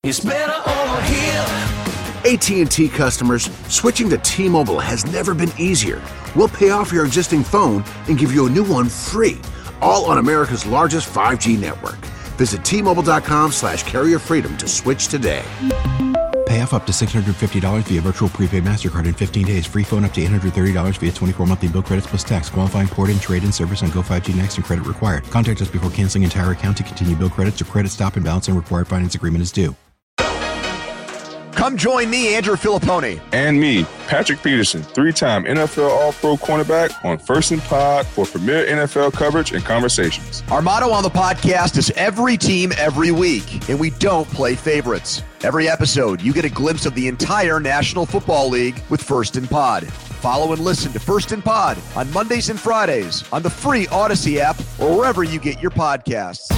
It's better over here. AT&T customers, switching to T-Mobile has never been easier. We'll pay off your existing phone and give you a new one free, all on America's largest 5G network. Visit T-Mobile.com/carrierfreedom to switch today. Pay off up to $650 via virtual prepaid MasterCard in 15 days. Free phone up to $830 via 24 monthly bill credits plus tax. Qualifying port and trade-in service on Go5G Next and credit required. Contact us before canceling entire account to continue bill credits or credit stop and balance and required finance agreement is due. Come join me, Andrew Filippone. And me, Patrick Peterson, 3-time NFL All-Pro cornerback on First and Pod for premier NFL coverage and conversations. Our motto on the podcast is every team, every week, and we don't play favorites. Every episode, you get a glimpse of the entire National Football League with First and Pod. Follow and listen to First and Pod on Mondays and Fridays on the free Odyssey app or wherever you get your podcasts.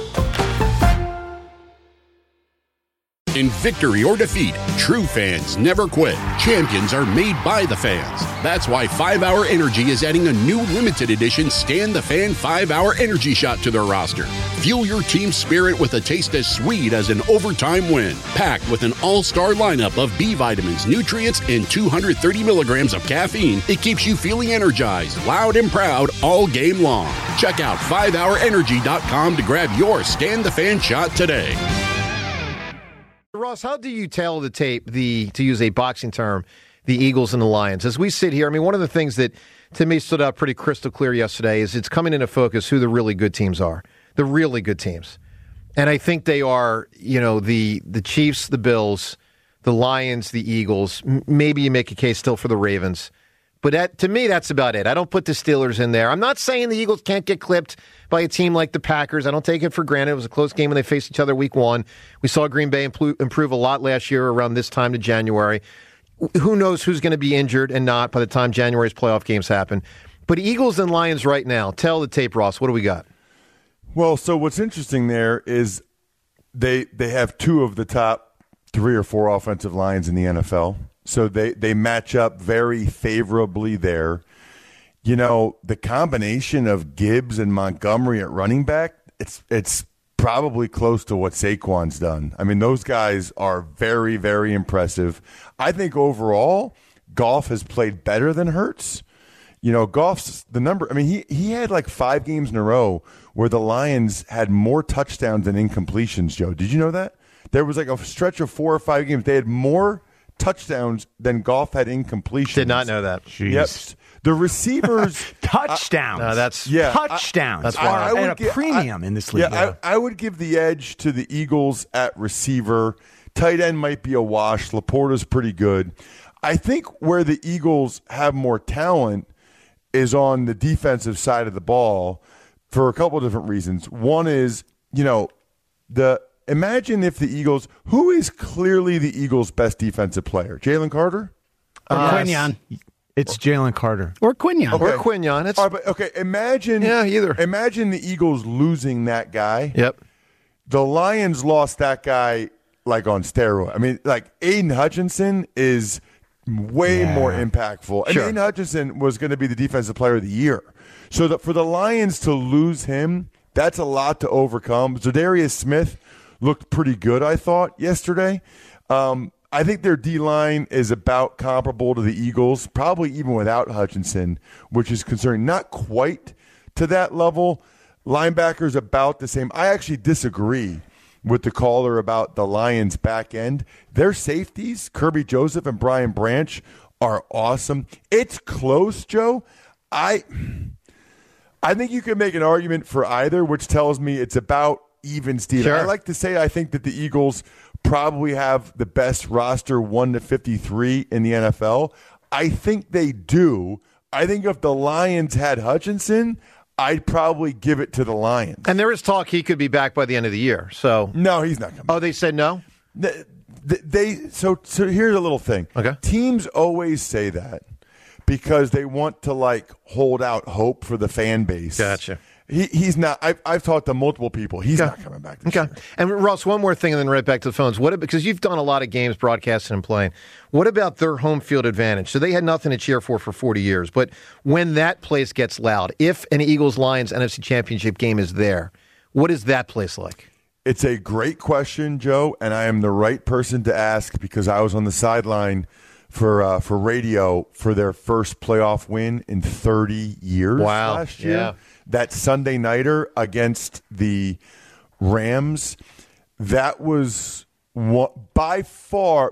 In victory or defeat, true fans never quit. Champions are made by the fans. That's why 5-Hour Energy is adding a new limited edition Stand the Fan 5-Hour Energy Shot to their roster. Fuel your team's spirit with a taste as sweet as an overtime win. Packed with an all-star lineup of B vitamins, nutrients, and 230 milligrams of caffeine, it keeps you feeling energized, loud, and proud all game long. Check out 5hourenergy.com to grab your Stand the Fan shot today. Ross, how do you tell the tape, to use a boxing term, the Eagles and the Lions? As we sit here, I mean, one of the things that to me stood out pretty crystal clear yesterday is it's coming into focus who the really good teams are, the really good teams. And I think they are, the Chiefs, the Bills, the Lions, the Eagles. Maybe you make a case still for the Ravens. But to me, that's about it. I don't put the Steelers in there. I'm not saying the Eagles can't get clipped by a team like the Packers. I don't take it for granted. It was a close game when they faced each other week one. We saw Green Bay improve a lot last year around this time to January. Who knows who's going to be injured and not by the time January's playoff games happen. But Eagles and Lions right now, tell the tape, Ross, what do we got? Well, so what's interesting there is they have two of the top 3 or 4 offensive lines in the NFL. So they match up very favorably there. The combination of Gibbs and Montgomery at running back, it's probably close to what Saquon's done. I mean, those guys are very, very impressive. I think overall, Goff has played better than Hurts. Goff's the number. I mean, he had like 5 games in a row where the Lions had more touchdowns than incompletions, Joe. Did you know that? There was like a stretch of 4 or 5 games. They had more touchdowns than Goff had incompletions. Did not know that. Jeez. Yep. The receivers touchdowns. Touchdowns. That's why at a premium in this league. I would give the edge to the Eagles at receiver. Tight end might be a wash. Laporta's pretty good. I think where the Eagles have more talent is on the defensive side of the ball for a couple of different reasons. One is, imagine if the Eagles, who is clearly the Eagles' best defensive player? Jalen Carter? Or Quinyon. It's Jalen Carter. Or Quinyon. Okay. Or Quinyon. Imagine the Eagles losing that guy. Yep. The Lions lost that guy like on steroids. I mean, like Aiden Hutchinson is way more impactful. And Aiden Hutchinson was going to be the defensive player of the year. So for the Lions to lose him, that's a lot to overcome. Zadarius Smith looked pretty good, I thought, yesterday. I think their D-line is about comparable to the Eagles, probably even without Hutchinson, which is concerning. Not quite to that level. Linebackers about the same. I actually disagree with the caller about the Lions' back end. Their safeties, Kirby Joseph and Brian Branch, are awesome. It's close, Joe. I think you can make an argument for either, which tells me it's about even, Steve. Sure. I like to say I think that the Eagles probably have the best roster 1 to 53 in the NFL. I think they do. I think if the Lions had Hutchinson, I'd probably give it to the Lions. And there is talk he could be back by the end of the year. So no, he's not coming. Oh, they said no? So here's a little thing. Okay. Teams always say that because they want to hold out hope for the fan base. Gotcha. He's not. I've talked to multiple people. He's not coming back this year. And Ross, one more thing, and then right back to the phones. Because you've done a lot of games broadcasting and playing. What about their home field advantage? So they had nothing to cheer for 40 years. But when that place gets loud, if an Eagles-Lions NFC Championship game is there, what is that place like? It's a great question, Joe, and I am the right person to ask because I was on the sideline for radio for their first playoff win in 30 years last year. Yeah. That Sunday nighter against the Rams, that was by far,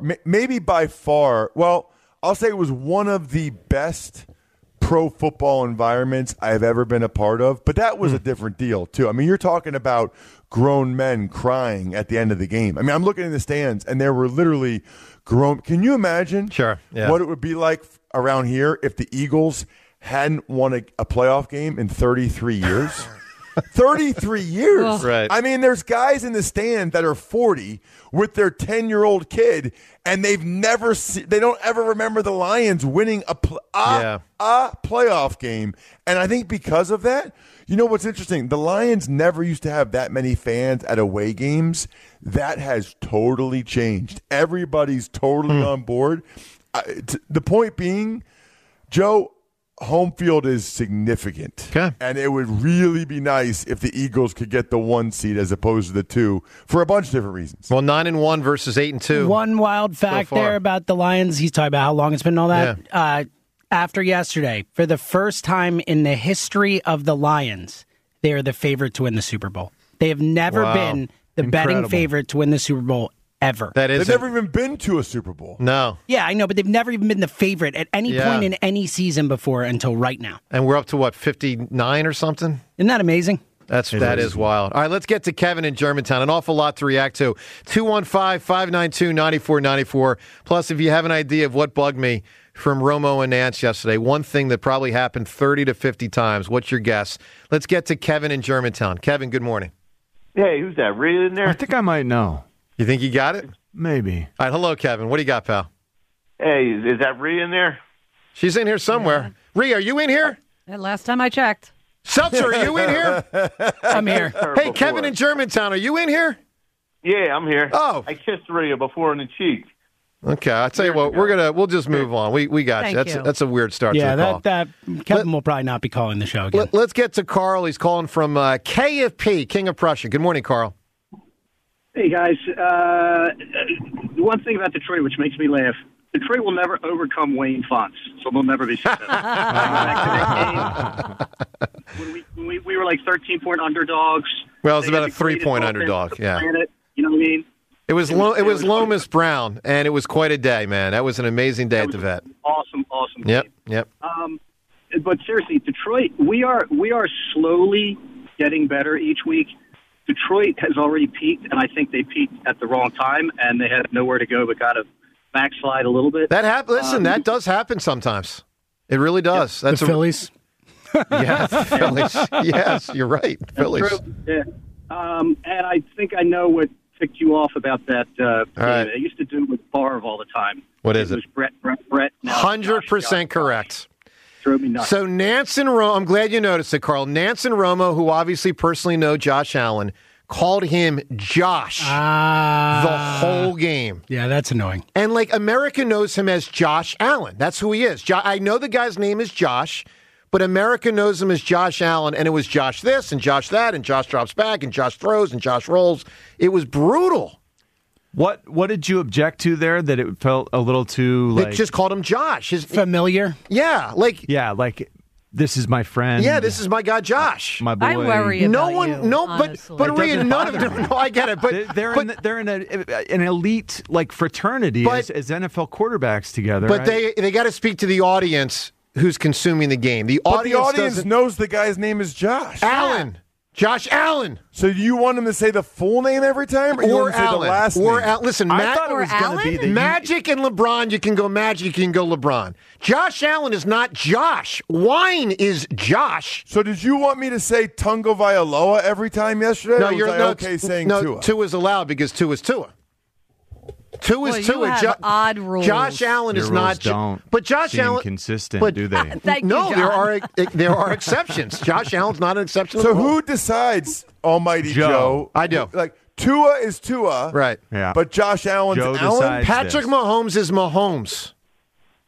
well, I'll say it was one of the best pro football environments I've ever been a part of, but that was a different deal, too. I mean, you're talking about grown men crying at the end of the game. I mean, I'm looking in the stands, and there were literally grown. Can you imagine what it would be like around here if the Eagles hadn't won a playoff game in 33 years? 33 years. Right. I mean, there's guys in the stand that are 40 with their 10-year-old kid, and they don't ever remember the Lions winning a playoff game. And I think because of that, you know what's interesting? The Lions never used to have that many fans at away games. That has totally changed. Everybody's totally on board. The point being, Joe, home field is significant. Okay. And it would really be nice if the Eagles could get the 1 seed as opposed to the 2 for a bunch of different reasons. Well, 9-1 versus 8-2. One wild fact there about the Lions. He's talking about how long it's been and all that. Yeah. After yesterday, for the first time in the history of the Lions, they are the favorite to win the Super Bowl. They have never been the betting favorite to win the Super Bowl ever. They've never even been to a Super Bowl. No. Yeah, I know, but they've never even been the favorite at any point in any season before until right now. And we're up to, 59 or something? Isn't that amazing? That is wild. All right, let's get to Kevin in Germantown. An awful lot to react to. 215-592-9494. Plus, if you have an idea of what bugged me from Romo and Nance yesterday, one thing that probably happened 30 to 50 times. What's your guess? Let's get to Kevin in Germantown. Kevin, good morning. Hey, who's that? Rhea in there? I think I might know. You think you got it? Maybe. All right, hello, Kevin. What do you got, pal? Hey, is that Rhea in there? She's in here somewhere. Yeah. Rhea, are you in here? Last time I checked. Seltzer, are you in here? I'm here. Hey, Kevin in Germantown, are you in here? Yeah, I'm here. Oh. I kissed Rhea before in the cheek. Okay, I'll tell you what, we'll just move on. We got you. That's a weird start to the call. that Kevin will probably not be calling the show again. Let's get to Carl. He's calling from KFP, King of Prussia. Good morning, Carl. Hey, guys. The one thing about Detroit which makes me laugh, Detroit will never overcome Wayne Fonts, so they'll never be successful. when we were like 13-point underdogs. Well, it was about a 3-point underdog, yeah. Planet, you know what I mean? It was Lomas Brown, and it was quite a day, man. That was an amazing day at the Vet. Awesome game. Yep. But seriously, Detroit, we are slowly getting better each week. Detroit has already peaked, and I think they peaked at the wrong time, and they had nowhere to go but got to backslide a little bit. Listen, that does happen sometimes. It really does. Yep. That's the Phillies? Yeah, the Phillies. Yes, you're right. Phillies. Yeah. And I think I know what ticked you off about that. Right. I used to do it with Favre all the time. What is it? It was Brett. 100% correct. Drove me nuts. So Nance and Romo, I'm glad you noticed it, Carl. Nance and Romo, who obviously personally know Josh Allen, called him Josh the whole game. Yeah, that's annoying. And America knows him as Josh Allen. That's who he is. I know the guy's name is Josh, but America knows him as Josh Allen, and it was Josh this and Josh that, and Josh drops back, and Josh throws, and Josh rolls. It was brutal. What did you object to there that it felt a little too They just called him Josh. Familiar? Yeah, this is my friend. Yeah, this is my guy Josh. My boy. I worry about but Rhea, none of them. No, I get it. But they're in an elite fraternity as NFL quarterbacks together. But right? they got to speak to the audience who's consuming the game. The audience knows the guy's name is Josh Allen. Josh Allen. So do you want him to say the full name every time, or you want him to say the last name? Listen, I thought it was going to be Magic and LeBron. You can go Magic. You can go LeBron. Josh Allen is not Josh. Wine is Josh. So did you want me to say Tungo Vailoa every time yesterday? No, you're okay saying Tua. Tua is allowed because Tua is Tua. Tua is Tua. You have odd rules. Josh Allen Your is rules not. Don't but Josh Allen consistent, do they? Thank you, no, John. there are exceptions. Josh Allen's not an exception. So who decides, Almighty Joe? I do. Tua is Tua, right? Yeah. But Josh Allen's Joe Allen. Patrick Mahomes is Mahomes.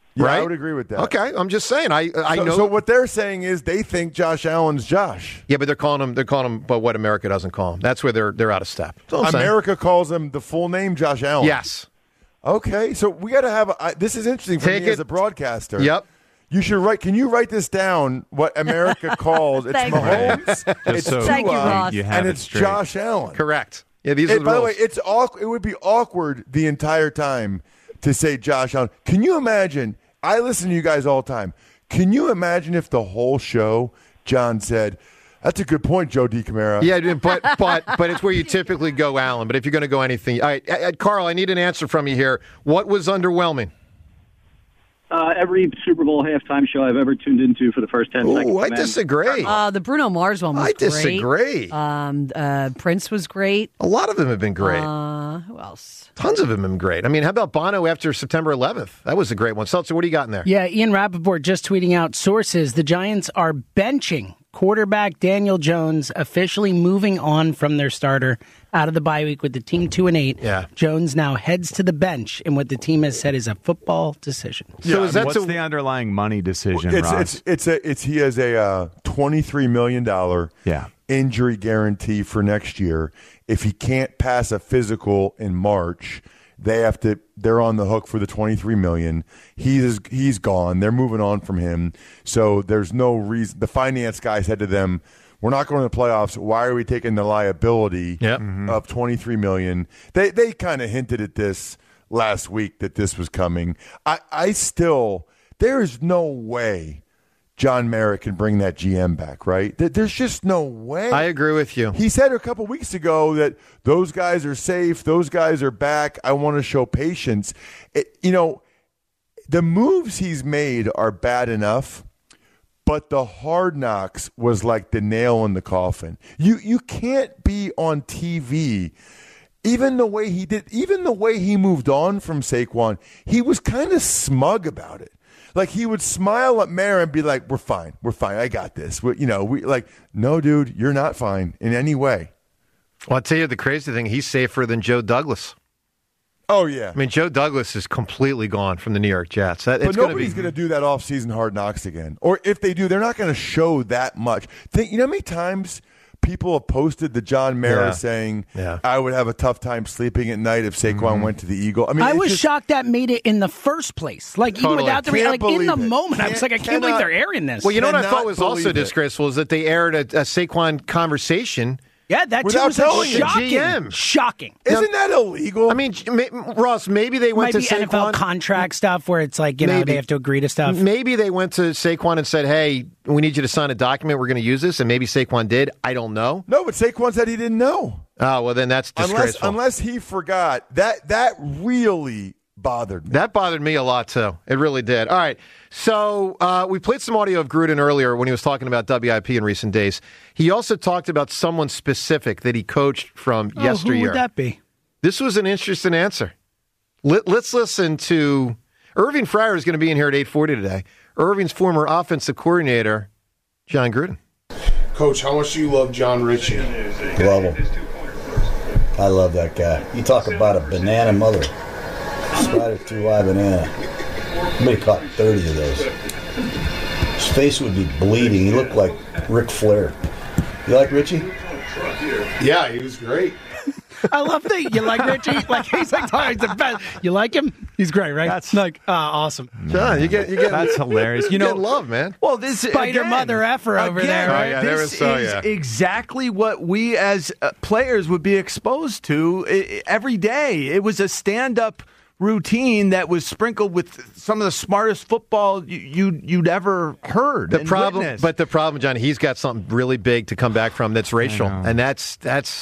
Yeah, right? I would agree with that. Okay, I'm just saying. I know. So what they're saying is they think Josh Allen's Josh. Yeah, but they're calling him, but what America doesn't call him. That's where they're out of step. America calls him the full name Josh Allen. Yes. Okay, so we got to have this is interesting for me as a broadcaster. Yep. You should write. Can you write this down? What America calls it's Mahomes, it's Tua, you and it's Josh Allen. Correct. Yeah, these are the by rules. the way, it would be awkward the entire time to say Josh Allen. Can you imagine? I listen to you guys all the time. Can you imagine if the whole show John said, "That's a good point, Joe DiCamara." Yeah, but it's where you typically go, Allen. But if you're going to go anything, all right, Carl, I need an answer from you here. What was underwhelming? Every Super Bowl halftime show I've ever tuned into for the first 10 seconds. I disagree. The Bruno Mars one was I great. disagree. Prince was great. A lot of them have been great. Who else? Tons of them have been great. I mean, how about Bono after September 11th? That was a great one. Seltzer, what do you got in there? Yeah, Ian Rappaport just tweeting out sources. The Giants are benching quarterback Daniel Jones, officially moving on from their starter out of the bye week with the team 2-8. Yeah. Jones now heads to the bench in what the team has said is a football decision. So what's the underlying money decision, Ross? He has a $23 million injury guarantee for next year. If he can't pass a physical in March, they're on the hook for the $23 million. He's gone. They're moving on from him. So there's no reason. The finance guy said to them, "We're not going to the playoffs. Why are we taking the liability of $23 million?" They kind of hinted at this last week that this was coming. There is no way John Merritt can bring that GM back, right? There's just no way. I agree with you. He said a couple weeks ago that those guys are safe, those guys are back. I want to show patience. The moves he's made are bad enough, but the Hard Knocks was like the nail in the coffin. You can't be on TV. Even the way he moved on from Saquon, he was kind of smug about it. Like, he would smile at Mara and be like, we're fine, I got this. No, dude, you're not fine in any way. Well, I'll tell you the crazy thing, he's safer than Joe Douglas. Oh, yeah. I mean, Joe Douglas is completely gone from the New York Jets. But nobody's going to do that off-season Hard Knocks again. Or if they do, they're not going to show that much. You know how many times people have posted the John Mara saying, I would have a tough time sleeping at night if Saquon went to the Eagle. I mean, I was shocked that made it in the first place. Even without the in the moment, I was like, I can't believe they're airing this. Well, you know what I thought was also disgraceful is that they aired a Saquon conversation. Yeah, that too was shocking. GM. Shocking. Isn't that illegal? I mean, Ross, maybe they went to Saquon. NFL contract stuff where it's like, they have to agree to stuff. Maybe they went to Saquon and said, hey, we need you to sign a document. We're going to use this. And maybe Saquon did. I don't know. No, but Saquon said he didn't know. Oh, well, then that's disgraceful. Unless he forgot. That really bothered me. That bothered me a lot, too. It really did. All right. So we played some audio of Gruden earlier when he was talking about WIP in recent days. He also talked about someone specific that he coached from yesteryear. Who would that be? This was an interesting answer. Let's listen to Irving Fryer is going to be in here at 8:40 today. Irving's former offensive coordinator, John Gruden. Coach, how much do you love John Ritchie? Love him. I love that guy. You talk about a banana mother. Spider through live banana. Somebody caught 30 of those. His face would be bleeding. He looked like Ric Flair. You like Richie? Yeah, he was great. I love that you like Richie. Like, he's like, he's the best. You like him? He's great, right? That's like, awesome. John, you get that's hilarious. You get love, man. Well, this Spider mother effer over there. Right? Yeah, this is exactly what we as players would be exposed to every day. It was a stand-up routine that was sprinkled with some of the smartest football you'd ever heard. The problem, John, he's got something really big to come back from that's racial, and that's.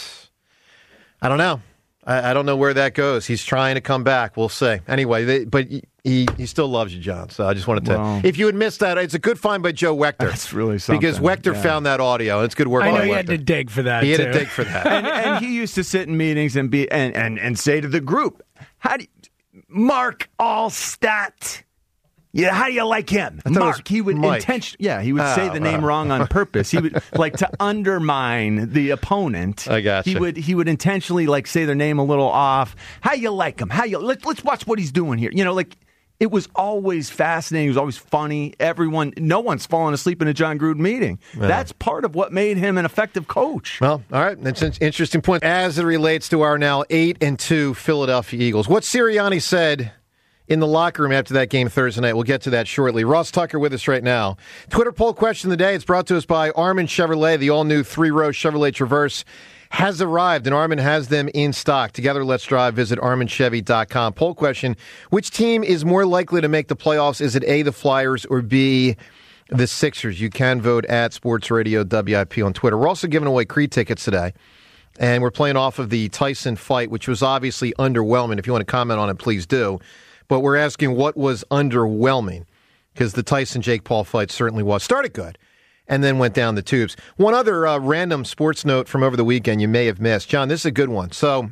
I don't know. I don't know where that goes. He's trying to come back. We'll see. Anyway, but he still loves you, John. So I just wanted to. If you had missed that, it's a good find by Joe Wechter. That's really something. Because Wechter found that audio. It's good work. I know by he Wechter. had to dig for that. He had to dig for that. and he used to sit in meetings and be and say to the group, "How do you, Mark Allstat? Yeah, how do you like him?" Mark, he would he would say the name wrong on purpose. He would like to undermine the opponent. I gotcha. He would intentionally like say their name a little off. How you like him? Let's watch what he's doing here. It was always fascinating. It was always funny. No one's fallen asleep in a John Gruden meeting. Yeah. That's part of what made him an effective coach. Well, all right. That's an interesting point as it relates to our now 8-2 Philadelphia Eagles. What Sirianni said in the locker room after that game Thursday night. We'll get to that shortly. Ross Tucker with us right now. Twitter poll question of the day. It's brought to us by Armin Chevrolet. The all-new 3-row Chevrolet Traverse has arrived, and Armin has them in stock. Together, let's drive. Visit ArminChevy.com. Poll question, which team is more likely to make the playoffs? Is it A, the Flyers, or B, the Sixers? You can vote at Sports Radio WIP on Twitter. We're also giving away Creed tickets today, and we're playing off of the Tyson fight, which was obviously underwhelming. If you want to comment on it, please do. But we're asking what was underwhelming, because the Tyson-Jake Paul fight certainly was. Started good, and then went down the tubes. One other random sports note from over the weekend you may have missed. John, this is a good one. So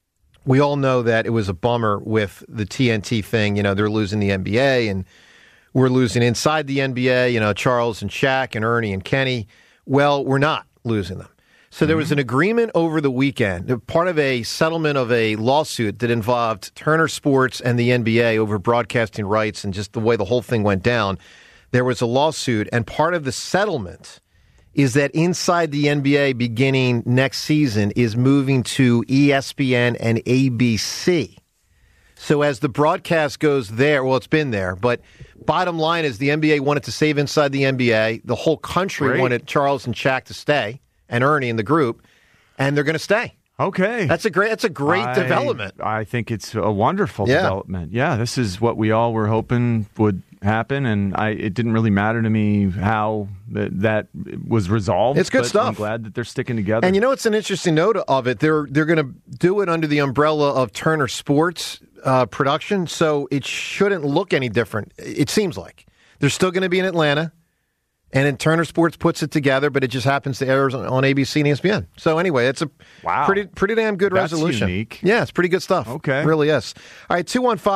we all know that it was a bummer with the TNT thing. You know, they're losing the NBA, and we're losing inside the NBA, you know, Charles and Shaq and Ernie and Kenny. Well, we're not losing them. So there was an agreement over the weekend, part of a settlement of a lawsuit that involved Turner Sports and the NBA over broadcasting rights and just the way the whole thing went down. There was a lawsuit, and part of the settlement is that inside the NBA beginning next season is moving to ESPN and ABC. So as the broadcast goes there, well, it's been there, but bottom line is the NBA wanted to save inside the NBA. The whole country wanted Charles and Shaq to stay, and Ernie in the group, and they're going to stay. Okay. That's a great development. I think it's a wonderful development. Yeah, this is what we all were hoping would happen, and it didn't really matter to me how that was resolved. It's good stuff. I'm glad that they're sticking together. And you know, it's an interesting note of it. They're going to do it under the umbrella of Turner Sports production, so it shouldn't look any different. It seems like they're still going to be in Atlanta. And then Turner Sports puts it together, but it just happens to air on ABC and ESPN. So anyway, it's a pretty damn good resolution. Unique. Yeah, it's pretty good stuff. Okay. It really is. All right,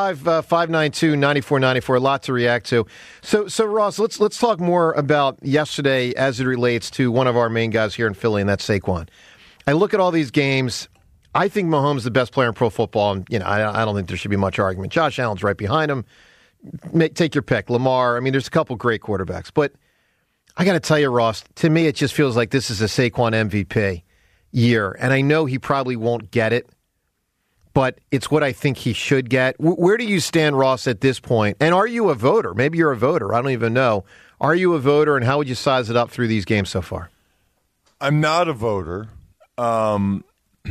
215-592-9494. A lot to react to. So Ross, let's talk more about yesterday as it relates to one of our main guys here in Philly, and that's Saquon. I look at all these games. I think Mahomes is the best player in pro football, and I don't think there should be much argument. Josh Allen's right behind him. Take your pick. Lamar. I mean, there's a couple great quarterbacks, but I got to tell you, Ross, to me, it just feels like this is a Saquon MVP year. And I know he probably won't get it, but it's what I think he should get. Where do you stand, Ross, at this point? And are you a voter? Maybe you're a voter. I don't even know. Are you a voter, and how would you size it up through these games so far? I'm not a voter. And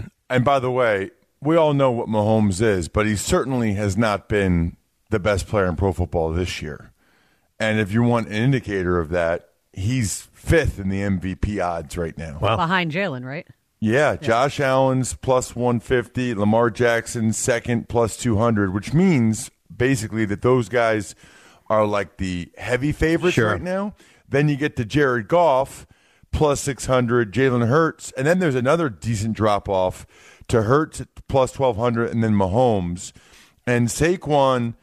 by the way, we all know what Mahomes is, but he certainly has not been the best player in pro football this year. And if you want an indicator of that, he's fifth in the MVP odds right now. Wow. Behind Jalen, right? Yeah, Josh Allen's plus 150, Lamar Jackson second plus 200, which means basically that those guys are like the heavy favorites right now. Then you get to Jared Goff plus 600, Jalen Hurts, and then there's another decent drop-off to Hurts at plus 1,200, and then Mahomes. And Saquon's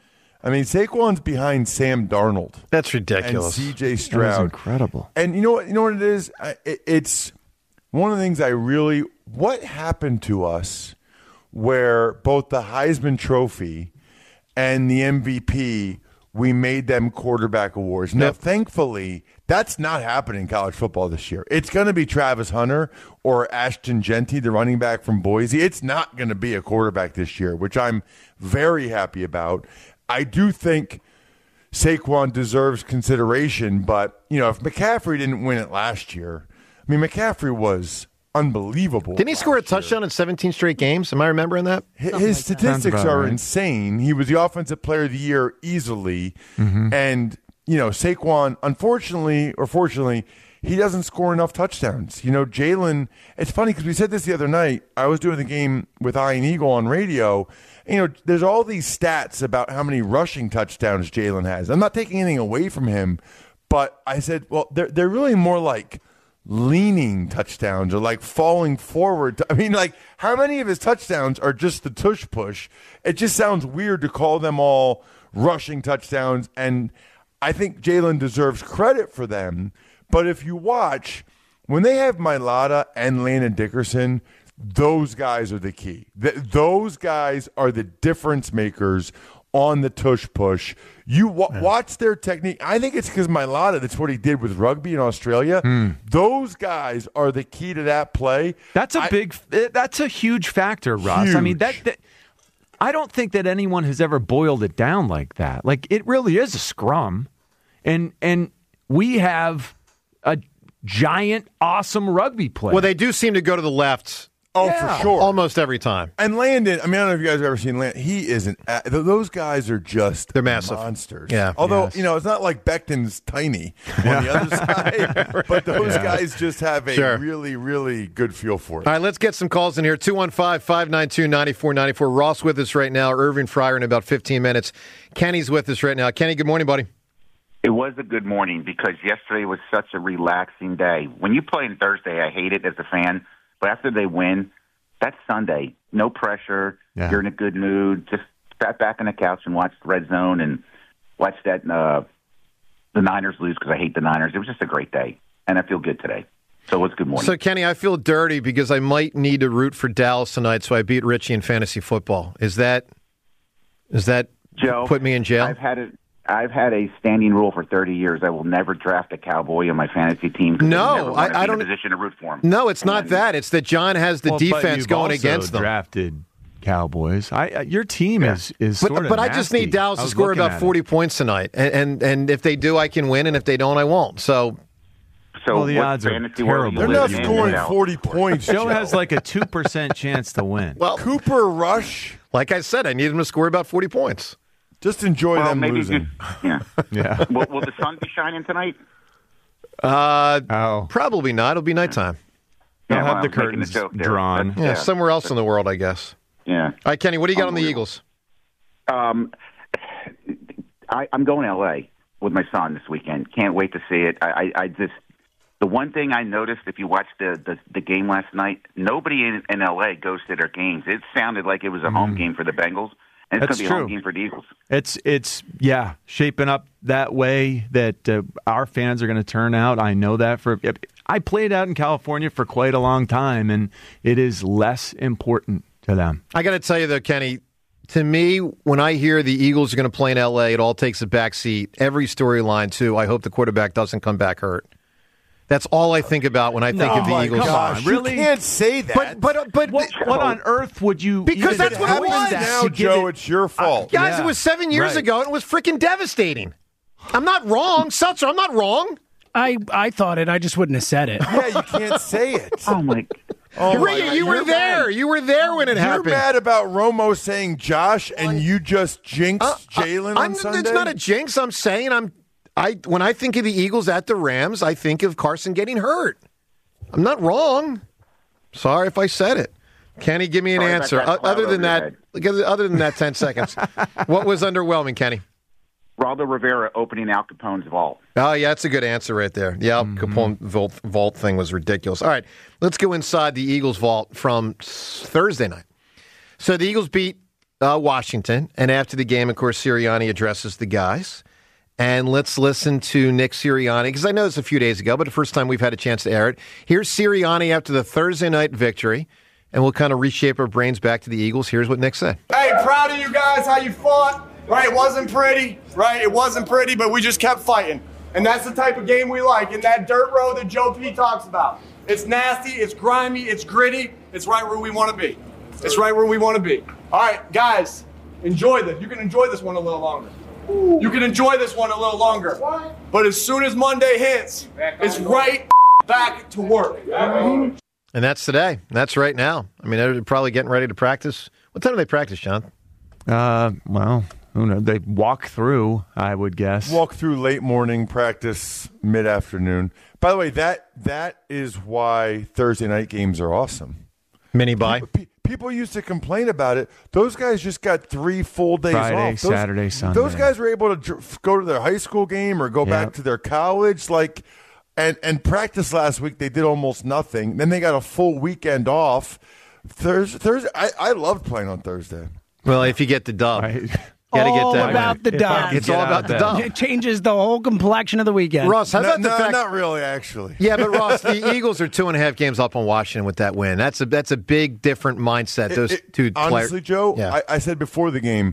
behind Sam Darnold. That's ridiculous. And C.J. Stroud. That's incredible. And you know what it is? It's one of the things what happened to us where both the Heisman Trophy and the MVP, we made them quarterback awards. Now, thankfully, that's not happening in college football this year. It's going to be Travis Hunter or Ashton Genty, the running back from Boise. It's not going to be a quarterback this year, which I'm very happy about. I do think Saquon deserves consideration, but, if McCaffrey didn't win it last year, McCaffrey was unbelievable. Didn't he score a touchdown in 17 straight games? Am I remembering that? His statistics are insane. He was the offensive player of the year easily. Mm-hmm. And, Saquon, unfortunately or fortunately, he doesn't score enough touchdowns. Jalen, it's funny because we said this the other night. I was doing the game with Ian Eagle on radio. There's all these stats about how many rushing touchdowns Jalen has. I'm not taking anything away from him, but I said, well, they're really more like leaning touchdowns or like falling forward. How many of his touchdowns are just the tush push? It just sounds weird to call them all rushing touchdowns, and I think Jalen deserves credit for them. But if you watch, when they have Mailata and Landon Dickerson, those guys are the key. Those guys are the difference makers on the tush push. You watch their technique. I think it's because Mailata, that's what he did with rugby in Australia. Those guys are the key to that play. That's a huge factor, Ross. Huge. I mean, that I don't think that anyone has ever boiled it down like that. Like, it really is a scrum. And we have a giant, awesome rugby player. Well, they do seem to go to the left. Oh, for sure. Almost every time. And Landon, I mean, I don't know if you guys have ever seen Landon. He isn't. Those guys are just They're massive. monsters. Yeah. Although, Yes. it's not like Becton's tiny on the other side. But those guys just have a really, really good feel for it. All right, let's get some calls in here. 215-592-9494. Ross with us right now. Irving Fryer in about 15 minutes. Kenny's with us right now. Kenny, good morning, buddy. It was a good morning because yesterday was such a relaxing day. When you play on Thursday, I hate it as a fan. But after they win, that's Sunday. No pressure. Yeah. You're in a good mood. Just sat back on the couch and watched Red Zone and watched that the Niners lose because I hate the Niners. It was just a great day, and I feel good today. So it was a good morning. So, Kenny, I feel dirty because I might need to root for Dallas tonight, so I beat Richie in fantasy football. Is that Joe, put me in jail? I've had a standing rule for 30 years. I will never draft a Cowboy on my fantasy team. No, I don't. In a position to root for him. No, it's not that. It's that John has the defense going against them. Drafted Cowboys. Your team is sort of But nasty. I just need Dallas to score about 40 points tonight, and if they do, I can win, and if they don't, I won't. So the odds are terrible. They're not scoring 40 points. Joe has like a 2% chance to win. Well, Cooper Rush. Like I said, I need him to score about 40 points. Just enjoy them losing. Yeah. Will the sun be shining tonight? Probably not. It'll be nighttime. They'll have I the was making a curtains joke there. drawn. Yeah, somewhere else in the world, I guess. Yeah. All right, Kenny, what do you got on the Eagles? I'm going to L.A. with my son this weekend. Can't wait to see it. I just the one thing I noticed if you watched the game last night, nobody in L.A. goes to their games. It sounded like it was a home game for the Bengals. And it's going to be a home game for the Eagles. It's shaping up that way that our fans are going to turn out. I know that I played out in California for quite a long time, and it is less important to them. I got to tell you, though, Kenny, to me, when I hear the Eagles are going to play in L.A., it all takes a back seat. Every storyline, too. I hope the quarterback doesn't come back hurt. That's all I think about when I think of the Eagles. Come on, really? You can't say that. But what on earth would you? Because that's what it was. Now, Joe, it's your fault. Guys, it was 7 years ago, and it was freaking devastating. I'm not wrong, Seltzer. I'm not wrong. I thought it. I just wouldn't have said it. Yeah, you can't say it. Oh my! Rhea, you were there. You were there when it happened. You're mad about Romo saying Josh, and you just jinxed Jalen on Sunday? It's not a jinx. I'm saying when I think of the Eagles at the Rams, I think of Carson getting hurt. I'm not wrong. Sorry if I said it. Kenny, give me an answer. Other than that, 10 seconds. What was underwhelming, Kenny? Ronaldo Rivera opening Al Capone's vault. Oh, yeah, that's a good answer right there. The Al Capone vault thing was ridiculous. All right, let's go inside the Eagles vault from Thursday night. So the Eagles beat Washington, and after the game, of course, Sirianni addresses the guys. And let's listen to Nick Sirianni, because I know it's a few days ago, but the first time we've had a chance to air it. Here's Sirianni after the Thursday night victory, and we'll kind of reshape our brains back to the Eagles. Here's what Nick said. Hey, proud of you guys, how you fought. Right, it wasn't pretty, but we just kept fighting. And that's the type of game we like, in that dirt road that Joe P talks about. It's nasty, it's grimy, it's gritty. It's right where we want to be. All right, guys, enjoy this. You can enjoy this one a little longer. But as soon as Monday hits, it's right back to work. And that's today. That's right now. I mean, they're probably getting ready to practice. What time do they practice, John? Well, who knows? They walk through, I would guess. Walk through late morning, practice mid-afternoon. By the way, that is why Thursday night games are awesome. Mini bye. People used to complain about it. Those guys just got 3 full days Friday, off. Saturday, Sunday. Those guys were able to go to their high school game or go back to their college. And practice last week, they did almost nothing. Then they got a full weekend off. Thursday, I loved playing on Thursday. Well, if you get the dub. It's all about the dub. It's all about the dub. It changes the whole complexion of the weekend. Ross, how about the fact? Not really, actually. Yeah, but Ross, the Eagles are 2.5 games up on Washington with that win. That's a big different mindset. Those two players. Honestly, Joe, I said before the game,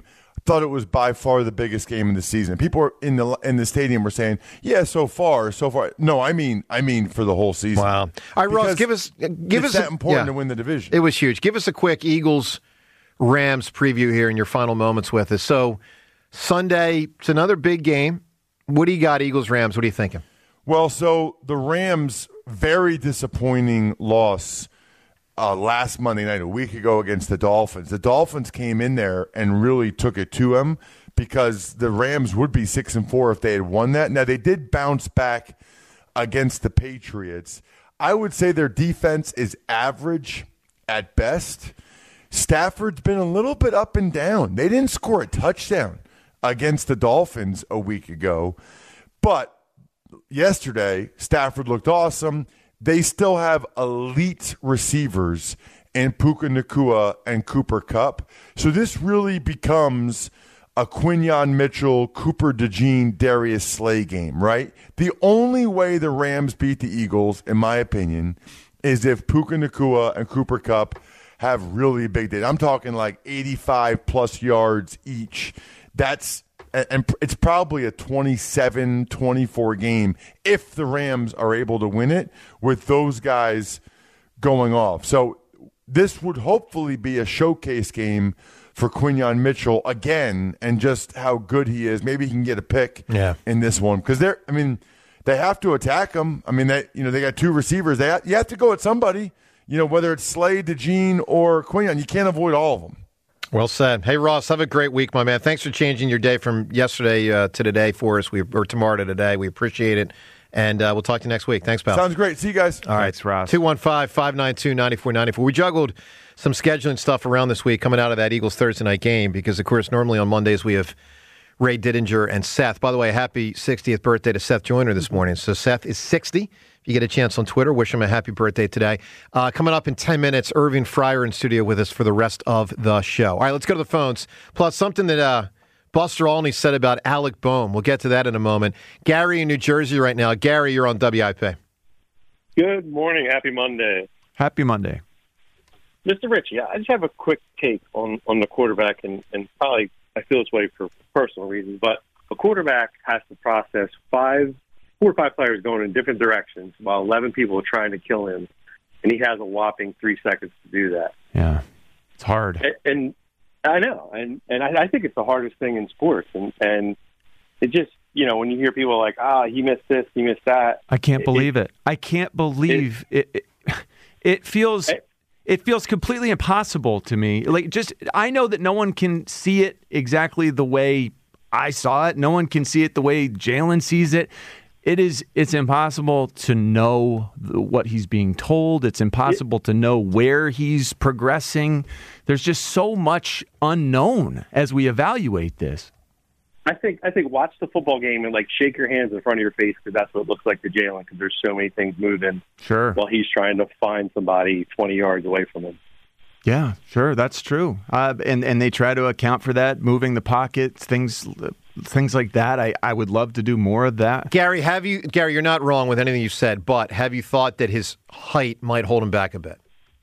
thought it was by far the biggest game of the season. People in the stadium were saying, "Yeah, so far." No, I mean for the whole season. Wow. All right, Ross, give us that important to win the division. It was huge. Give us a quick Eagles-Rams preview here in your final moments with us. So Sunday, it's another big game. What do you got, Eagles-Rams? What are you thinking? Well, so the Rams, very disappointing loss last Monday night, a week ago against the Dolphins. The Dolphins came in there and really took it to them because the Rams would be 6-4 if they had won that. Now, they did bounce back against the Patriots. I would say their defense is average at best. Stafford's been a little bit up and down. They didn't score a touchdown against the Dolphins a week ago, but yesterday, Stafford looked awesome. They still have elite receivers in Puka Nacua and Cooper Kupp. So this really becomes a Quinyon Mitchell, Cooper DeJean, Darius Slay game, right? The only way the Rams beat the Eagles, in my opinion, is if Puka Nacua and Cooper Kupp have really big days. I'm talking like 85-plus yards each. And it's probably a 27-24 game if the Rams are able to win it with those guys going off. So this would hopefully be a showcase game for Quinyon Mitchell again and just how good he is. Maybe he can get a pick in this one because they have to attack him. I mean, they got two receivers. You have to go at somebody, whether it's Slay, DeJean, or Quinyon. You can't avoid all of them. Well said. Hey, Ross, have a great week, my man. Thanks for changing your day from yesterday to today for us, or tomorrow to today. We appreciate it, and we'll talk to you next week. Thanks, pal. Sounds great. See you guys. All right, Thanks, Ross. 215-592-9494. We juggled some scheduling stuff around this week coming out of that Eagles Thursday night game because, of course, normally on Mondays we have Ray Didinger and Seth. By the way, happy 60th birthday to Seth Joyner this morning. So Seth is 60. If you get a chance on Twitter, wish him a happy birthday today. Coming up in 10 minutes, Irving Fryer in studio with us for the rest of the show. All right, let's go to the phones. Plus, something that Buster Olney said about Alec Bohm. We'll get to that in a moment. Gary in New Jersey right now. Gary, you're on WIP. Good morning. Happy Monday. Happy Monday. Mr. Ritchie, I just have a quick take on the quarterback, and probably I feel this way for personal reasons, but a quarterback has to process 4 or 5 players going in different directions while 11 people are trying to kill him, and he has a whopping 3 seconds to do that. Yeah, it's hard. And I know, and I think it's the hardest thing in sports, and it just, when you hear people like, he missed this, he missed that. I can't believe it. I can't believe it. It feels completely impossible to me. I know that no one can see it exactly the way I saw it. No one can see it the way Jalen sees it. It's impossible to know what he's being told. It's impossible to know where he's progressing. There's just so much unknown as we evaluate this. I think watch the football game and shake your hands in front of your face because that's what it looks like to Jalen because there's so many things moving. Sure. While he's trying to find somebody 20 yards away from him. Yeah, sure, that's true. And they try to account for that, moving the pocket, things like that. I would love to do more of that. Gary, you're not wrong with anything you said, but have you thought that his height might hold him back a bit?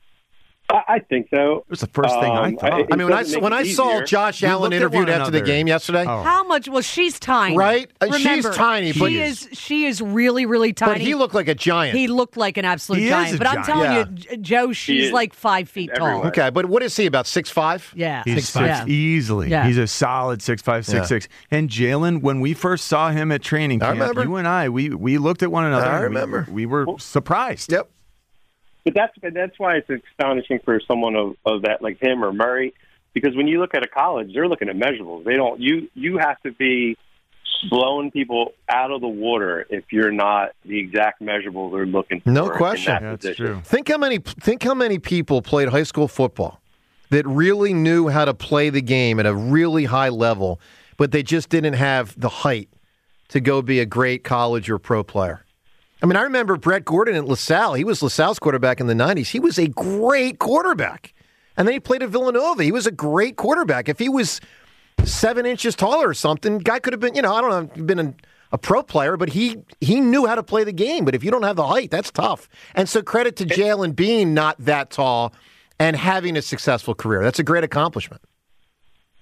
I think so. It was the first thing I thought. When I saw Josh Allen interviewed after the game yesterday. Oh. How much? Well, she's tiny. Right? Remember, she's tiny. But she is really, really tiny. But he looked like a giant. He looked like an absolute giant. But I'm telling you, Joe, she's like 5 feet tall. Okay, but what is he, about 6'5"? Yeah. He's 6'5", easily. Yeah. He's a solid 6'5", 6'6". And Jalen, when we first saw him at training camp, you and I, we looked at one another. I remember. We were surprised. Yep. But that's why it's astonishing for someone of that like him or Murray, because when you look at a college, they're looking at measurables. They don't. You have to be blowing people out of the water if you're not the exact measurables they're looking for. No question. That's true. Think how many people played high school football that really knew how to play the game at a really high level, but they just didn't have the height to go be a great college or pro player. I mean, I remember Brett Gordon at LaSalle. He was LaSalle's quarterback in the 90s. He was a great quarterback. And then he played at Villanova. He was a great quarterback. If he was 7 inches taller or something, guy could have been, I don't know, been a pro player, but he knew how to play the game. But if you don't have the height, that's tough. And so credit to Jalen being not that tall and having a successful career. That's a great accomplishment.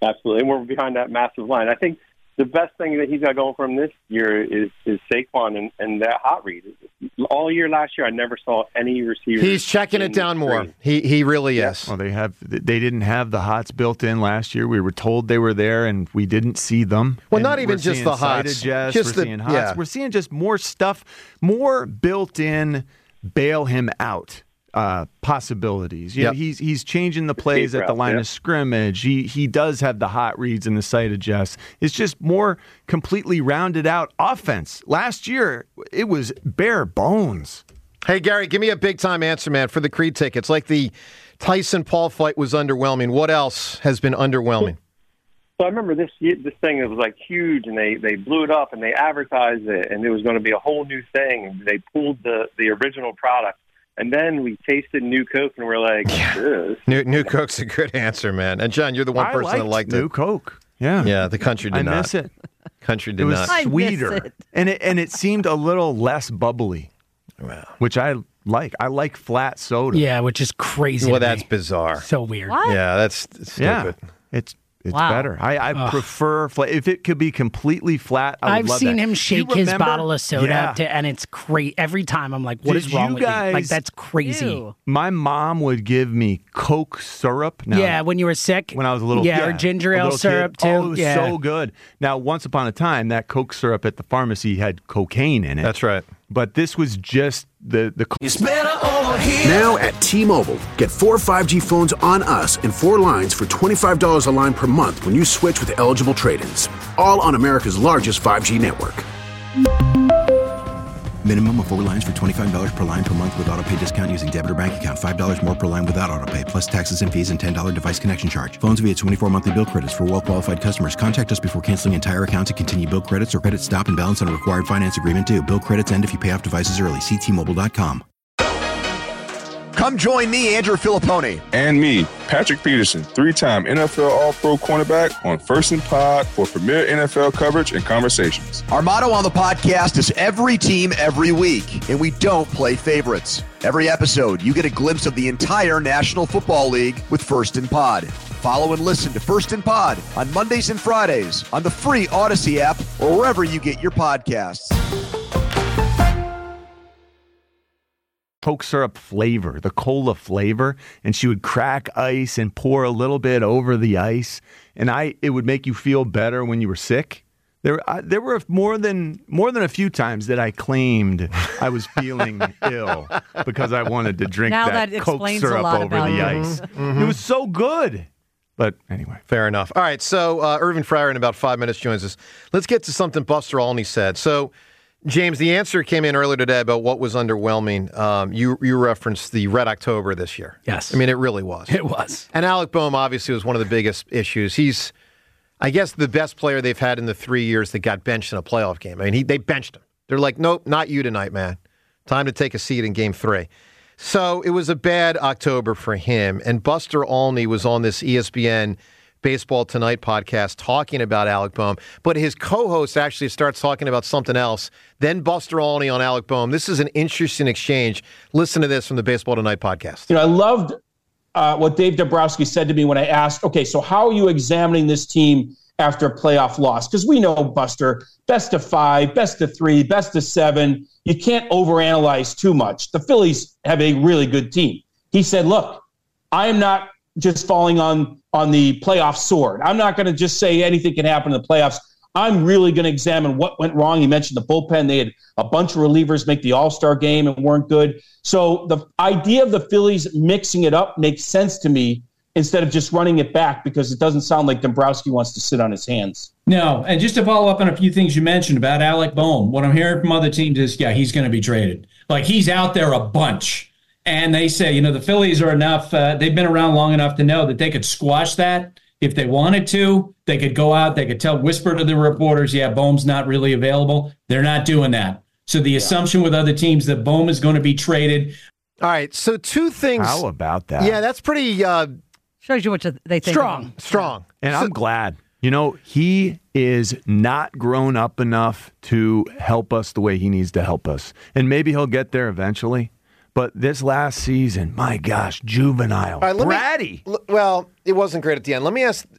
Absolutely. And we're behind that massive line. I think the best thing that he's got going for him this year is Saquon and that hot read. All year last year, I never saw any receiver. He's checking it down more. He really is. Well, they didn't have the hots built in last year. We were told they were there, and we didn't see them. Well, and not even just the hots. We're seeing hots. Yeah. We're seeing just more stuff, more built in, bail him out. Possibilities. You know, he's changing the plays at the line of scrimmage. He does have the hot reads and the sight adjusts. It's just more completely rounded out offense. Last year, it was bare bones. Hey, Gary, give me a big-time answer, man, for the Creed tickets. Like the Tyson-Paul fight was underwhelming. What else has been underwhelming? So I remember this thing that was like huge, and they blew it up, and they advertised it, and it was going to be a whole new thing, and they pulled the original product. And then we tasted New Coke, and we're like, ugh. New Coke's a good answer, man. And, John, you're the one person that liked New Coke. Yeah. Yeah, the country did not. I miss it. Country did not. It was sweeter. It. And it seemed a little less bubbly, which I like. I like flat soda. Yeah, which is crazy. Well, that's bizarre. So weird. What? Yeah, that's stupid. Yeah, it's better. I prefer if it could be completely flat. I've seen him shake his bottle of soda, and it's crazy. Every time I'm like, what is wrong with you? Like, that's crazy. Ew. My mom would give me Coke syrup. Now, when you were sick? When I was a little kid. Yeah, or ginger ale syrup, too. Oh, it was so good. Now, once upon a time, that Coke syrup at the pharmacy had cocaine in it. That's right. But this was just the It's better over here. Now at T-Mobile, get 4 5G phones on us and 4 lines for $25 a line per month when you switch with eligible trade-ins. All on America's largest 5G network. Minimum of 4 lines for $25 per line per month with autopay discount using debit or bank account. $5 more per line without autopay, plus taxes and fees and $10 device connection charge. Phones via 24 monthly bill credits for well-qualified customers. Contact us before canceling entire account to continue bill credits or credit stop and balance on a required finance agreement due. Bill credits end if you pay off devices early. See T-Mobile.com. Come join me, Andrew Filippone. And me, Patrick Peterson, 3-time NFL All-Pro cornerback on First and Pod for premier NFL coverage and conversations. Our motto on the podcast is every team, every week, and we don't play favorites. Every episode, you get a glimpse of the entire National Football League with First and Pod. Follow and listen to First and Pod on Mondays and Fridays on the free Odyssey app or wherever you get your podcasts. Coke syrup flavor, the cola flavor, and she would crack ice and pour a little bit over the ice, and it would make you feel better when you were sick. There were more than a few times that I claimed I was feeling ill because I wanted to drink that Coke syrup over the ice. Mm-hmm. It was so good. But anyway. Fair enough. All right, so Irvin Fryer in about 5 minutes joins us. Let's get to something Buster Olney said. So, James, the answer came in earlier today about what was underwhelming. You referenced the Red October this year. Yes. I mean, it really was. It was. And Alec Boehm obviously was one of the biggest issues. He's, I guess, the best player they've had in the 3 years that got benched in a playoff game. I mean, they benched him. They're like, nope, not you tonight, man. Time to take a seat in Game 3. So it was a bad October for him. And Buster Olney was on this ESPN Baseball Tonight podcast talking about Alec Boehm, but his co-host actually starts talking about something else. Then Buster Olney on Alec Boehm. This is an interesting exchange. Listen to this from the Baseball Tonight podcast. You know, I loved what Dave Dombrowski said to me when I asked, okay, so how are you examining this team after a playoff loss? Because we know, Buster, best of 5, best of 3, best of 7. You can't overanalyze too much. The Phillies have a really good team. He said, look, I am not just falling on the playoff sword. I'm not going to just say anything can happen in the playoffs. I'm really going to examine what went wrong. He mentioned the bullpen. They had a bunch of relievers make the All-Star game and weren't good. So the idea of the Phillies mixing it up makes sense to me instead of just running it back, because it doesn't sound like Dombrowski wants to sit on his hands. No, and just to follow up on a few things you mentioned about Alec Boehm, what I'm hearing from other teams is, yeah, he's going to be traded. Like, he's out there a bunch. And they say, you know, the Phillies are enough. They've been around long enough to know that they could squash that if they wanted to. They could go out. They could whisper to the reporters, yeah, Boehm's not really available. They're not doing that. So the assumption with other teams that Boehm is going to be traded. All right. So 2 things. How about that? Yeah, that's pretty shows you what they think. Strong. And I'm glad. You know, he is not grown up enough to help us the way he needs to help us. And maybe he'll get there eventually. But this last season, my gosh, juvenile. Right, bratty. Well, it wasn't great at the end. Let me ask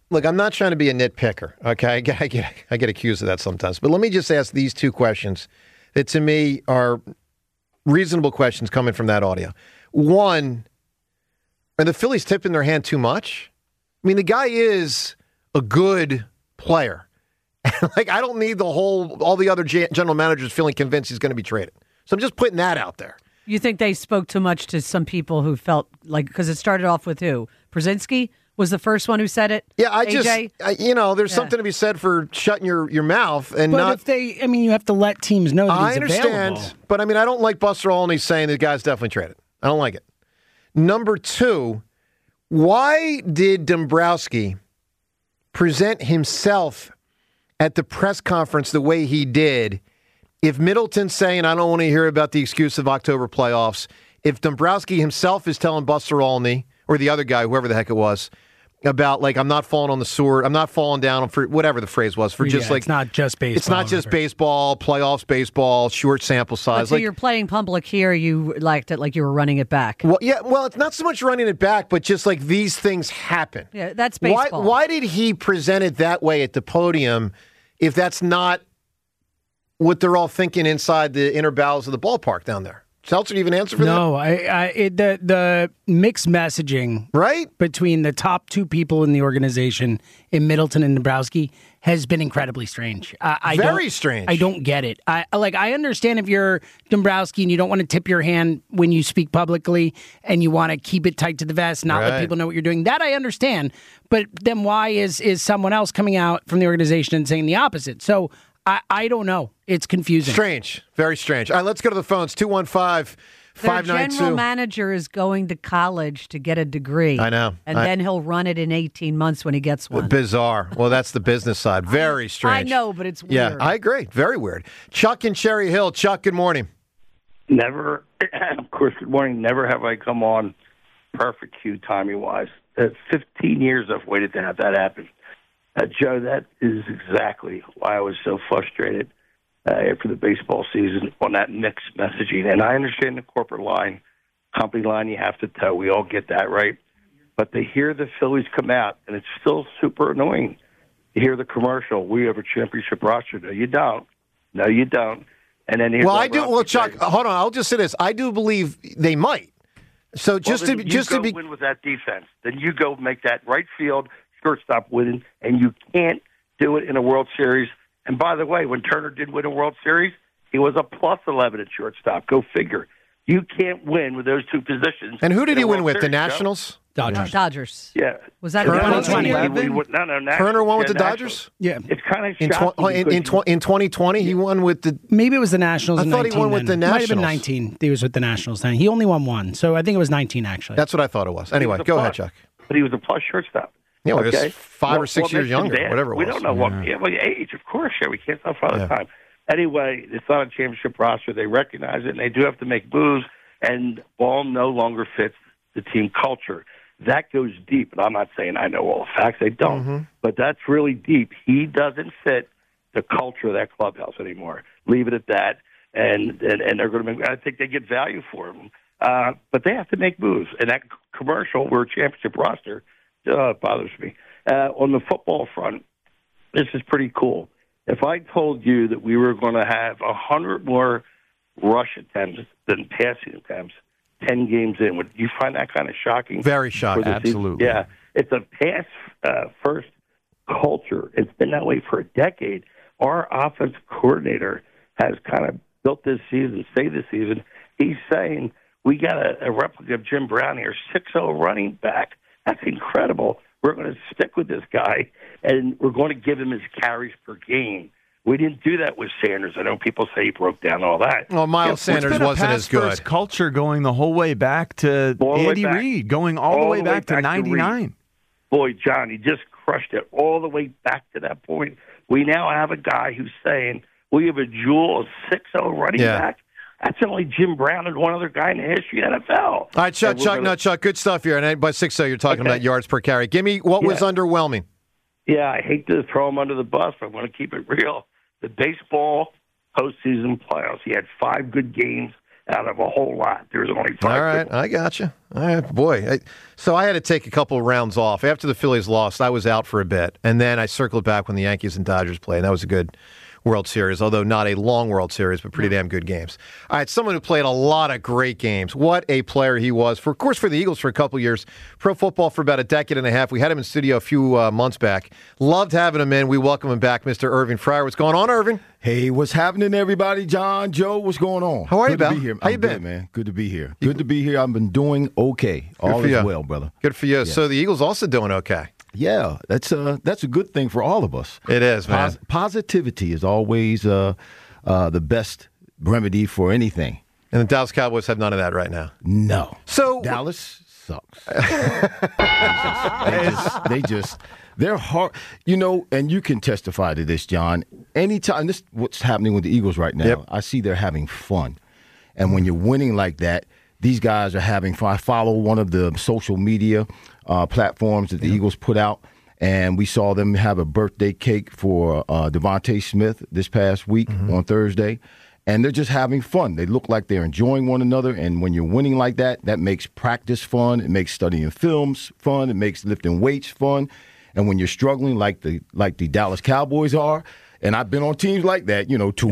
look, I'm not trying to be a nitpicker, okay? I get accused of that sometimes. But let me just ask these two questions that, to me, are reasonable questions coming from that audio. One, are the Phillies tipping their hand too much? I mean, the guy is a good player. Like, I don't need all the other general managers feeling convinced he's going to be traded. So I'm just putting that out there. You think they spoke too much to some people who felt like, because it started off with who? Brzezinski was the first one who said it? Yeah, AJ? There's something to be said for shutting your mouth and but you have to let teams know that I he's understand, available. But I mean, I don't like Buster Olney saying the guy's definitely traded. I don't like it. Number two, why did Dombrowski present himself at the press conference the way he did? If Middleton's saying, I don't want to hear about the excuse of October playoffs, if Dombrowski himself is telling Buster Olney, or the other guy, whoever the heck it was, about, like, I'm not falling on the sword, I'm not falling down for whatever the phrase was, for just it's not just baseball. It's not just baseball, playoffs baseball, short sample size. So you're playing public here, you liked it like you were running it back. Well, yeah, it's not so much running it back, but just like these things happen. Yeah, that's baseball. Why did he present it that way at the podium if that's not what they're all thinking inside the inner bowels of the ballpark down there? Seltzer, do you even answer for that? No, the mixed messaging between the top two people in the organization, in Middleton and Dombrowski, has been incredibly strange. Very strange. I don't get it. I understand if you're Dombrowski and you don't want to tip your hand when you speak publicly and you want to keep it tight to the vest, not let people know what you're doing. That I understand. But then why is someone else coming out from the organization and saying the opposite? So I don't know. It's confusing. Strange. Very strange. All right, let's go to the phones. 215-592. Their general manager is going to college to get a degree. I know. And then he'll run it in 18 months when he gets one. Bizarre. Well, that's the business side. Very strange. I know, but it's weird. Yeah, I agree. Very weird. Chuck in Cherry Hill. Chuck, good morning. Never, of course, good morning. Never have I come on perfect cue timing-wise. 15 years I've waited to have that happen. Joe, that is exactly why I was so frustrated after the baseball season on that mixed messaging. And I understand the corporate line, company line you have to toe. We all get that, right? But to hear the Phillies come out, and it's still super annoying to hear the commercial, we have a championship roster. No, you don't. No, you don't. And then I do. Well, Chuck, hold on. I'll just say this. I do believe they might. So just to be win with that defense, then you go make that right field shortstop winning, and you can't do it in a World Series. And by the way, when Turner did win a World Series, he was a plus 11 at shortstop. Go figure. You can't win with those two positions. And who did he win with? The Nationals? Dodgers. Yeah. Was that Turner? 2011? No. Turner won with the Dodgers? Yeah. It's kind of in 2020, he won with the... Maybe it was the Nationals. I thought he won with the Nationals. Might have been 19. He was with the Nationals then. He only won one, so I think it was 19 actually. That's what I thought it was. Anyway, go ahead, Chuck. But he was a plus shortstop. Yeah, well, he was 5 or 6 years younger, whatever it was. We don't know what age, of course. Yeah, we can't tell Father time. Anyway, it's not a championship roster. They recognize it, and they do have to make moves, and ball no longer fits the team culture. That goes deep, and I'm not saying I know all the facts. I don't. But that's really deep. He doesn't fit the culture of that clubhouse anymore. Leave it at that, and they're going to make. I think they get value for him, but they have to make moves. And that commercial, we're a championship roster. It bothers me. On the football front, this is pretty cool. If I told you that we were going to have 100 more rush attempts than passing attempts 10 games in, would you find that kind of shocking? Very shocking. Absolutely. Yeah. It's a pass-first culture. It's been that way for a decade. Our offensive coordinator has kind of built this season, he's saying, we got a replica of Jim Brown here, 6-0 running back. That's incredible. We're going to stick with this guy, and we're going to give him his carries per game. We didn't do that with Sanders. I know people say he broke down all that. Well, Miles Sanders wasn't as good. It's culture going the whole way back to Andy Reid, going all the way back to 99. Boy, John, he just crushed it all the way back to that point. We now have a guy who's saying we have a jewel of 6-0 running back. That's only Jim Brown and one other guy in the history of the NFL. All right, Chuck, good stuff here. And by 6-0, you're talking about yards per carry. Give me what was underwhelming. Yeah, I hate to throw him under the bus, but I want to keep it real. The baseball postseason playoffs, he had 5 good games out of a whole lot. There's only 5. All right, I got you. All right, boy. So I had to take a couple of rounds off. After the Phillies lost, I was out for a bit, and then I circled back when the Yankees and Dodgers played, and that was a good World Series, although not a long World Series, but pretty damn good games. All right, someone who played a lot of great games. What a player he was. For the Eagles for a couple years, pro football for about a decade and a half. We had him in studio a few months back. Loved having him in. We welcome him back, Mr. Irving Fryar. What's going on, Irving? Hey, what's happening, everybody? John, Joe, what's going on? How are you, Good Bill? to be here. How you I'm been? Good, man. Good to be here. Good to be here. I've been doing okay. All is well, brother. Good for you. Yes. So the Eagles also doing okay. Yeah, that's a good thing for all of us. It is, man. Positivity is always the best remedy for anything. And the Dallas Cowboys have none of that right now. No. So Dallas sucks. They're hard. And you can testify to this, John. Anytime, this what's happening with the Eagles right now, Yep. I see they're having fun. And when you're winning like that, these guys are having fun. I follow one of the social media platforms that the Eagles put out, and we saw them have a birthday cake for Devontae Smith this past week on Thursday. And they're just having fun. They look like they're enjoying one another. And when you're winning like that, that makes practice fun. It makes studying films fun. It makes lifting weights fun. And when you're struggling like the Dallas Cowboys are, and I've been on teams like that,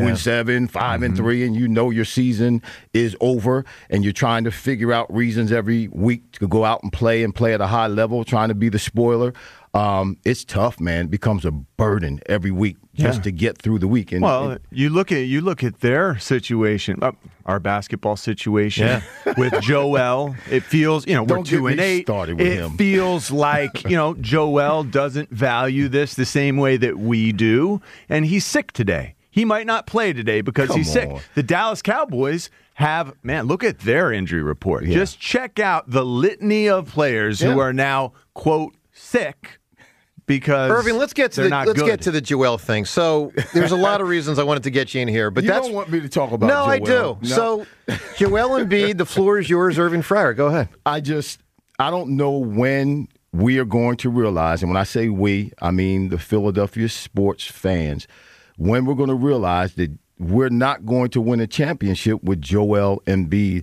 2-7, 5-3, and your season is over, and you're trying to figure out reasons every week to go out and play at a high level, trying to be the spoiler. It's tough, man. It becomes a burden every week just to get through the week. And you look at their situation, our basketball situation with Joel. It feels, we're 2-8. Started with him. It feels like Joel doesn't value this the same way that we do, and he's sick today. He might not play today because he's sick. The Dallas Cowboys look at their injury report. Yeah. Just check out the litany of players who are now, quote, sick. Because Irving, let's get to the Joel thing. So there's a lot of reasons I wanted to get you in here, but you don't want me to talk about No, Joel. I do. No. So Joel Embiid, the floor is yours, Irving Fryar. Go ahead. I don't know when we are going to realize, and when I say we, I mean the Philadelphia sports fans, when we're going to realize that we're not going to win a championship with Joel Embiid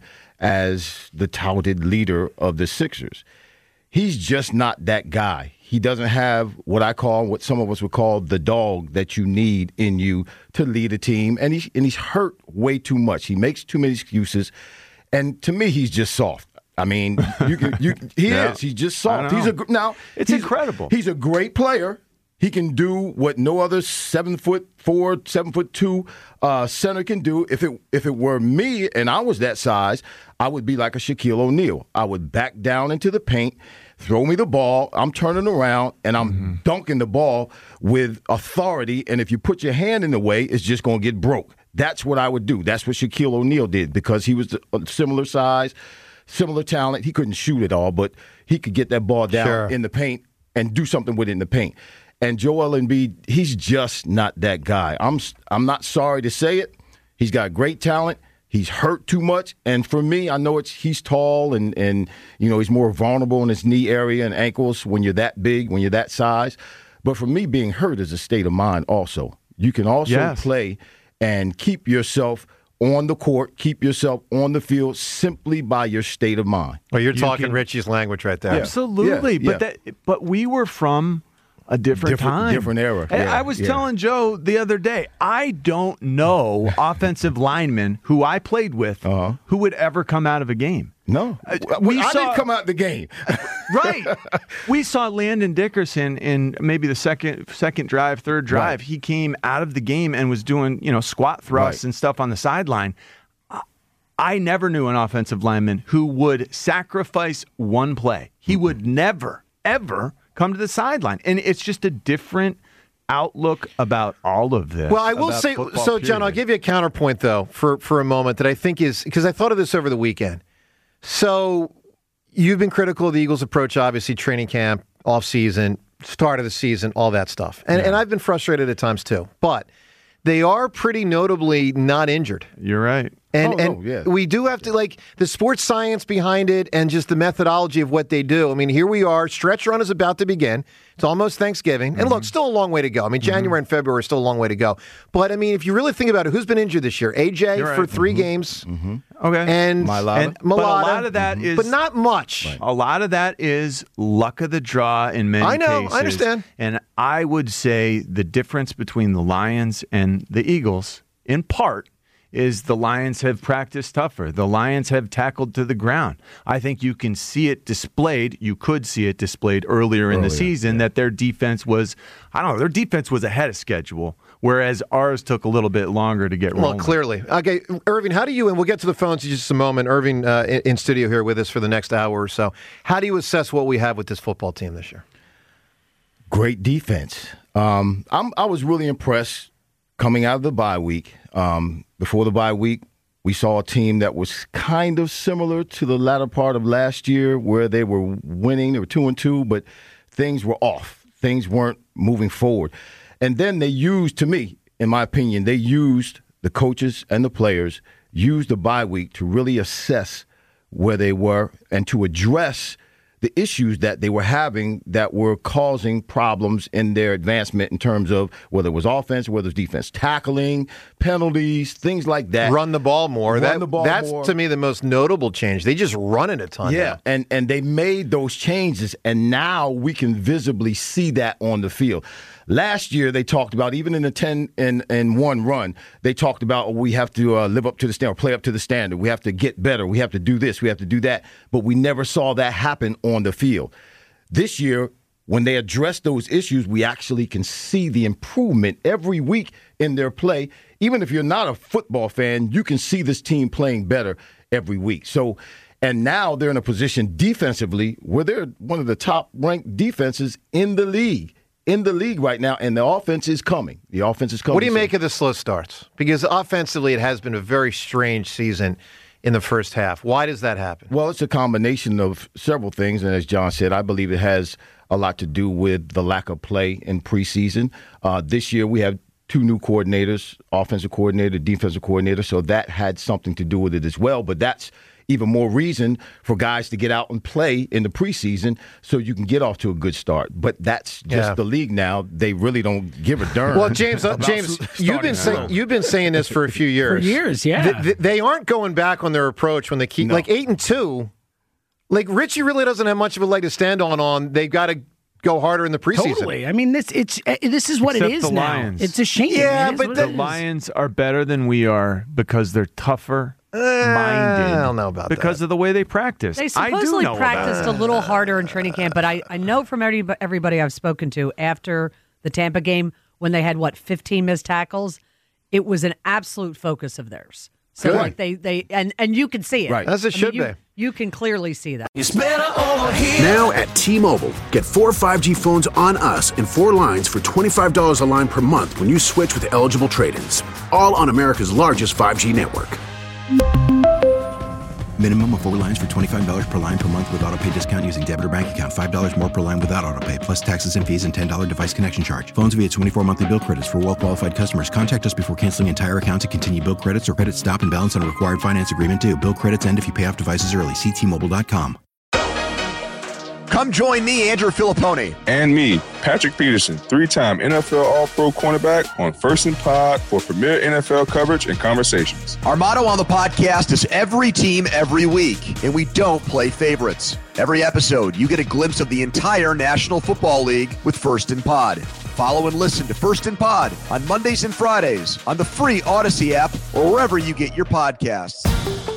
as the touted leader of the Sixers. He's just not that guy. He doesn't have what some of us would call the dog that you need in you to lead a team. And he's hurt way too much. He makes too many excuses. And to me, he's just soft. I mean, he is. He's just soft. It's incredible. He's a great player. He can do what no other 7'4", 7'2" center can do. If it were me and I was that size, I would be like a Shaquille O'Neal. I would back down into the paint, throw me the ball, I'm turning around, and I'm dunking the ball with authority. And if you put your hand in the way, it's just going to get broke. That's what I would do. That's what Shaquille O'Neal did because he was a similar size, similar talent. He couldn't shoot it all, but he could get that ball down in the paint and do something with it in the paint. And Joel Embiid, he's just not that guy. I'm not sorry to say it. He's got great talent. He's hurt too much. And for me, I know he's tall and he's more vulnerable in his knee area and ankles when you're that big, when you're that size. But for me, being hurt is a state of mind also. You can also play and keep yourself on the court, keep yourself on the field simply by your state of mind. Well, you're talking Richie's language right there. Absolutely. Yeah. But we were from a different time. Different era. I was telling Joe the other day, I don't know offensive linemen who I played with who would ever come out of a game. No. I didn't come out the game. Right. We saw Landon Dickerson in maybe the second drive, third drive. Right. He came out of the game and was doing, squat thrusts and stuff on the sideline. I never knew an offensive lineman who would sacrifice one play. He would never, ever come to the sideline. And it's just a different outlook about all of this. Well, I will say, so John, I'll give you a counterpoint, though, for a moment that I think is, because I thought of this over the weekend. So you've been critical of the Eagles' approach, obviously, training camp, off-season, start of the season, all that stuff. And I've been frustrated at times, too. But they are pretty notably not injured. You're right. And we do have to, like, the sports science behind it and just the methodology of what they do. I mean, here we are. Stretch run is about to begin. It's almost Thanksgiving. And look, still a long way to go. I mean, January and February are still a long way to go. But, I mean, if you really think about it, who's been injured this year? AJ for 3 games. Okay. And But a lot of that is... But not much. Right. A lot of that is luck of the draw in many cases. I know. I understand. And I would say the difference between the Lions and the Eagles, in part, is the Lions have practiced tougher. The Lions have tackled to the ground. I think you can see it displayed. You could see it displayed earlier in the season that their defense was, their defense was ahead of schedule, whereas ours took a little bit longer to get rolling. Well, clearly. Okay, Irving, how do you, and we'll get to the phones in just a moment. Irving in studio here with us for the next hour or so. How do you assess what we have with this football team this year? Great defense. I was really impressed coming out of the bye week. Before the bye week, we saw a team that was kind of similar to the latter part of last year where they were winning. They were 2-2, but things were off. Things weren't moving forward. And then they used, to me, in my opinion, they used the coaches and the players, used the bye week to really assess where they were and to address the issues that they were having that were causing problems in their advancement in terms of whether it was offense or whether it was defense, tackling, penalties, things like that. Run the ball more. That's, to me, the most notable change. They just run it a ton. Yeah, now. And they made those changes, and now we can visibly see that on the field. Last year, they talked about, even in the 10-1 run, they talked about we have to live up to the standard, play up to the standard. We have to get better. We have to do this. We have to do that. But we never saw that happen on the field. This year, when they address those issues, we actually can see the improvement every week in their play. Even if you're not a football fan, you can see this team playing better every week. So, and now they're in a position defensively where they're one of the top-ranked defenses in the league. Right now, and the offense is coming. What do you make of the slow starts? Because offensively, it has been a very strange season in the first half. Why does that happen? Well, it's a combination of several things, and as John said, I believe it has a lot to do with the lack of play in preseason. This year, we have 2 new coordinators, offensive coordinator, defensive coordinator, so that had something to do with it as well, but that's even more reason for guys to get out and play in the preseason so you can get off to a good start. But that's just the league now. They really don't give a darn. Well, James, you've been saying this for a few years. For years, yeah. They aren't going back on their approach when they keep like 8-2. Like Richie really doesn't have much of a leg to stand on. They've got to go harder in the preseason. Totally. I mean, this is what Except it is the now. Lions. It's a shame. Yeah, but the Lions are better than we are because they're tougher. Minded. I don't know about because that. of the way they practice. They supposedly practiced a little harder in training camp, but I know from everybody I've spoken to after the Tampa game when they had 15 missed tackles, it was an absolute focus of theirs. So like they and you can see it. Right. As it should be. You can clearly see that. It's better over here. Now at T-Mobile, get 4 5G phones on us and 4 lines for $25 a line per month when you switch with eligible trade-ins. All on America's largest 5G network. Minimum of 4 lines for $25 per line per month with autopay discount using debit or bank account. $5 more per line without autopay, plus taxes and fees and $10 device connection charge. Phones via 24 monthly bill credits for well-qualified customers. Contact us before canceling entire account to continue bill credits or credit stop and balance on a required finance agreement due. Bill credits end if you pay off devices early. See T-Mobile.com. Come join me, Andrew Filippone. And me, Patrick Peterson, 3-time NFL All-Pro cornerback on First and Pod for premier NFL coverage and conversations. Our motto on the podcast is every team, every week, and we don't play favorites. Every episode, you get a glimpse of the entire National Football League with First and Pod. Follow and listen to First and Pod on Mondays and Fridays on the free Odyssey app or wherever you get your podcasts.